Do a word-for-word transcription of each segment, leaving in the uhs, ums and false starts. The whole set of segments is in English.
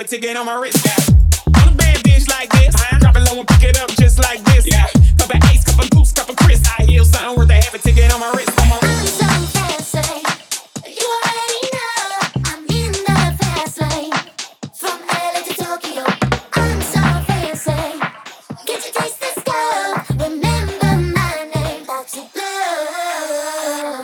ticket on my wrist. Yeah. I'm a bad bitch like this. Uh-huh. Drop it low and pick it up just like this. Yeah. Cup of Ace, cup of Goose, cup of Chris. I heal something worth a half a ticket on my wrist. On my wrist. I'm so fancy. You already know I'm in the fast lane. From L A to Tokyo. I'm so fancy. Get your taste this girl. Remember my name. Toxic love.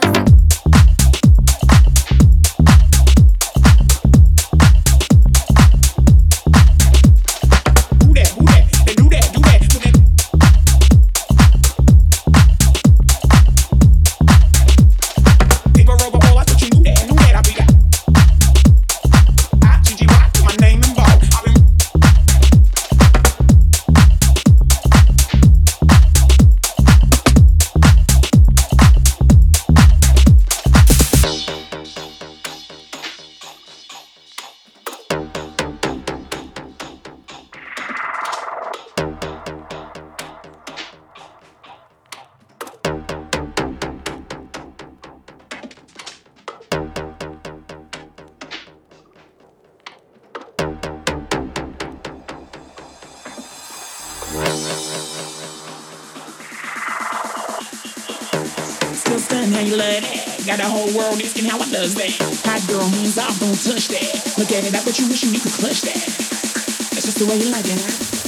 Still stunning how you love that. Got the whole world asking how I does that. Hot girl means off, don't touch that. Look at it, I bet you wish you could clutch that. That's just the way you like it, huh?